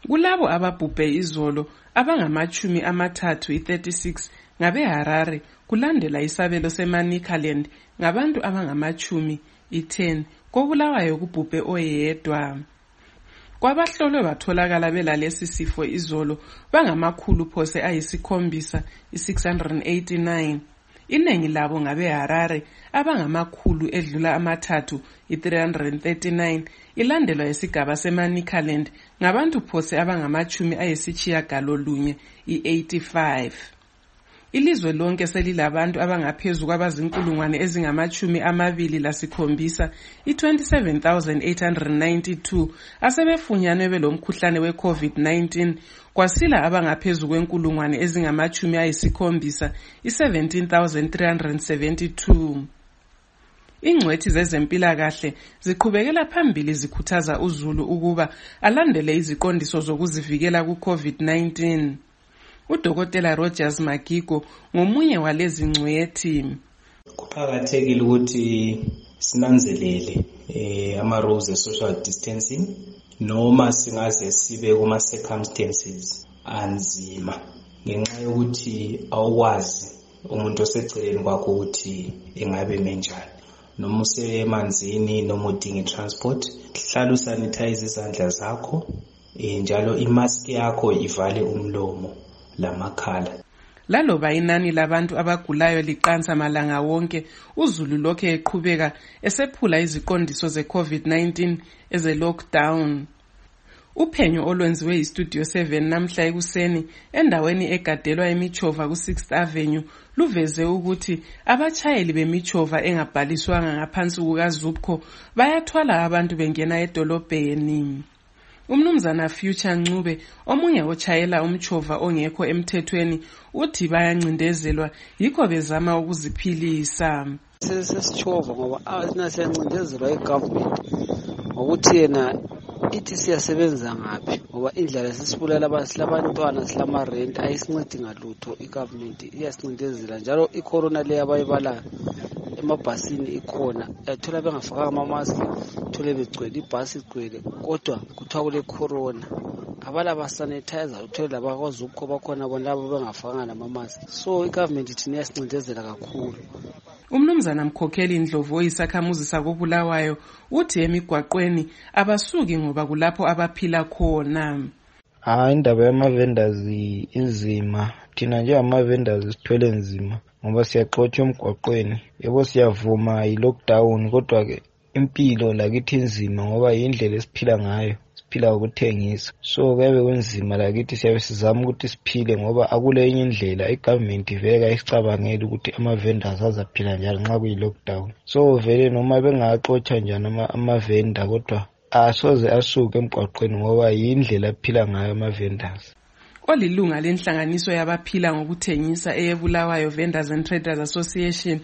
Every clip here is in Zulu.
Kulabo ababhubhe izolo abangamachumi amathathu 36 ngabeHarare kulandela isabelo seManicaland ngabantu abangamachumi 10 koBulawayo kubhubhe oyedwa. Kwabahlolwe batholakala belalesi sifo izolo bangamakhulu phose ayisikhombisa 689. Iningi labo ngabeHarare abangamakhulu edlula amathathu 339 ilandelwa yesigaba seManicaland ngabantu phose abangamachumi ayisitshiyagalolunye 85. Ilizwe lonke selilabantu abangaphezu kwabazinkulungwane ezingamachumi amabili lasikhombisa 27,892 asebefunyanwe belomkhuhlane we-COVID-19 kwasila abangaphezu kwenkulungwane ezingamachumi ayisikhombisa 17,372. Ingcwethi zezempilakahle ziqhubekela phambili zikhuthaza uZulu ukuba alandele iziqondiso zokuzivikela ku-COVID-19. Udokotela Rogers Magigo ngomunye walezi ngcwethi. Kuqakathekile ukuthi sinanzelele ama-rules e-social distancing noma singaze sibe kuma circumstances anzima ngenxa yokuthi awukwazi umuntu oseceleni kwakho ukuthi engabe menjani. Noma usemanzini noma udinga transport, hlala usanitize izandla zakho njalo imask yakho ivale umlomo lamakhala. Laloba inani labantu abagulayo liqansa malanga wonke, uZulu lokhe eqhubeka esephula iziqondiso ze-COVID-19 eze-lockdown. Uphenyo olwenziwe iStudio 7 namhla ekuseni endaweni egadelwa eMichova ku-6th Avenue luveze ukuthi abatshayeli bemichova engabhaliswanga ngaphansi kukaZupco bayathwala abantu bengena edolobheni. Umnumzana Future Ncube omunye otshayela umchova ongekho emthethweni uthi bayancindezelwa yikho bezama ukuziphilisa. Sesichova ngoba siyancindezelwa igovernment ngokuthi yena ithi siyasebenza ngaphi ngoba indlela sesibulala silabantwana silama-rent ayisincedi ngalutho. Igovernment iyasincindezela njalo icorona le abayibalayo emabhasini ikhona, yathola bengafakanga amamaski, thole begcwele ibhasi igcwele kodwa kuthiwa kule corona abala basanitizer, uthole labakwazi ukho bakhona bona labo bengafakanga namamaski. So igovernment thina iyasincindezela kakhulu. Umnumzana Mkhokheli Ndlovu oyisakhamuzi sakoBulawayo uthi emigwaqweni abasuki ngoba kulapho abaphila khona. Indaba yama-vendors inzima, thina njengama-vendors sithwele nzima ngoba siyaxotshwa emgwaqweni. Yebo siyavuma i-lockdown kodwa-ke impilo lakithi inzima ngoba yindlela esiphila ngayo, siphila ukuthengisa. So kuyabe kunzima lakithi, siyabe sizama ukuthi siphile ngoba akule enye indlela. Igovernment vele isicabangela ukuthi ama-vendors azaphila njalo nxa kuyi-lockdown. So vele noma bengaxotsha njani ama-vendor kodwa asoze asuke emgwaqweni ngoba yindlela aphila ngayo ama-vendors. Olilunga lenhlanganiso yabaphila ngokuthengisa eyeBulawayo Vendors and Traders Association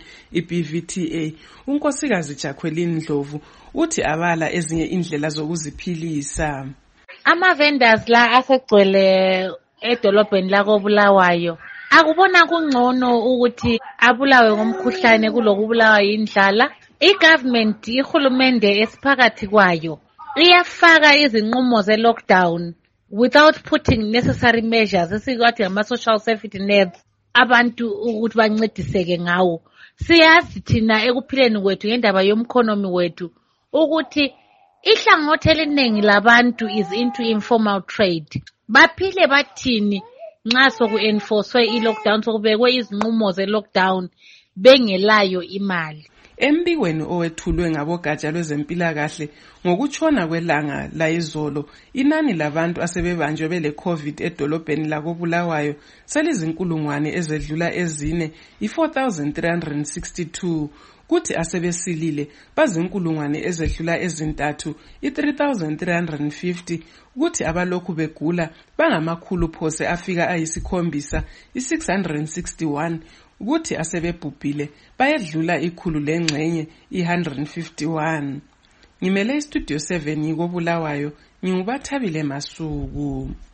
iBVTA, unkosikazi Jacqueline Ndlovu uthi abala ezinye indlela zokuziphilisa. Ama-vendors la asegcwele edolobheni lakoBulawayo akubona kungcono ukuthi abulawe ngomkhuhlane kulokubulawa yindlala. I-government, ihulumende esiphakathi kwayo iyafaka izinqumo ze-lockdown without putting necessary measures esikwathi ngama-social safety nets abantu ukuthi bancediseke ngawo. Siyazi thina ekuphileni kwethu ngendaba yomkhonomi wethu ukuthi ihlangothi eliningi labantu is into informal trade. Baphile bathini nxa soku-enforcwe i-lockdown, sokubekwe izinqumo ze-lockdown bengelayo imali. Embikweni owethulwe ngabogatsha lwezempilakahle ngokutshona kwelanga layizolo, inani labantu asebebanjwe bele-COVID edolobheni lakoBulawayo selizinkulungwane ezedlula ezine 4,362. Kuthi asebesilile bazinkulungwane ezedlula ezintathu 3,350. Kuthi abalokhu begula bangamakhulu phose afika ayisikhombisa 661. Kuthi asebebhubhile bayedlula ikhulu lengxenye 151. Ngimele iStudio 7 koBulawayo, ngingubathabile Masuku.